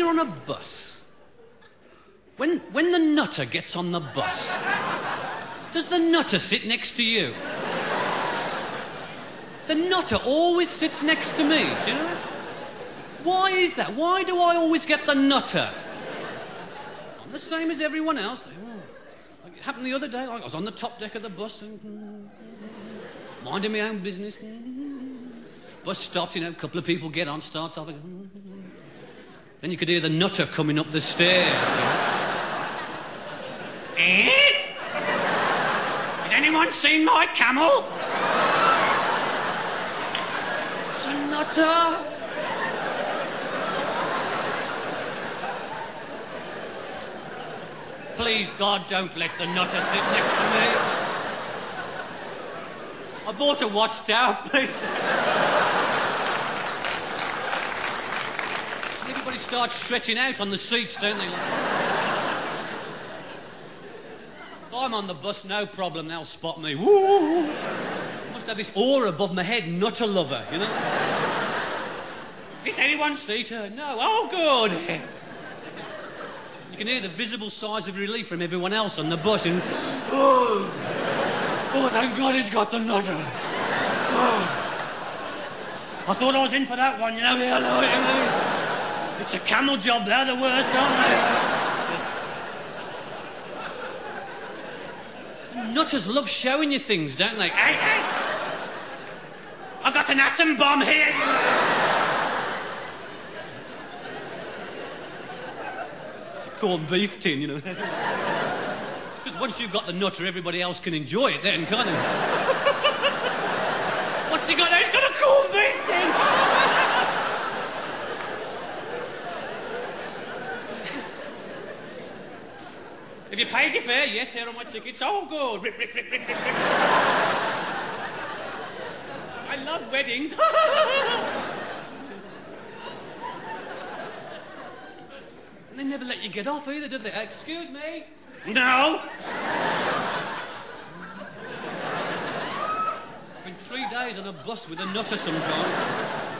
you're on a bus, when the nutter gets on the bus, does the nutter sit next to you? The nutter always sits next to me, do you know that? Why is that? Why do I always get the nutter? I'm the same as everyone else. It happened the other day. I was on the top deck of the bus, and minding my own business. Bus stopped, a couple of people get on, starts off. Then you could hear the nutter coming up the stairs. Has anyone seen my camel? It's a nutter. Please, God, don't let the nutter sit next to me. I bought a watchtower, please. Everybody starts stretching out on the seats, don't they? If I'm on the bus, no problem, they'll spot me. Woo! I must have this aura above my head, nutter lover, you know? Is this anyone's seat? No. Oh, good. You can hear the visible sighs of relief from everyone else on the bus, and oh, thank God he's got the nutter. Oh. I thought I was in for that one, you know. It's a camel job. They're the worst, aren't they? Nutters love showing you things, don't they? Hey! I got an atom bomb here. Corned beef tin, you know. Because once you've got the nutter, everybody else can enjoy it then, can't they? What's he got there? He's got a corned beef tin! Have you paid your fare? Yes, here are my tickets. Oh, good. Rip, rip, rip, rip, rip, rip. I love weddings. They never let you get off either, did they? Excuse me? No! Been 3 days on a bus with a nutter sometimes.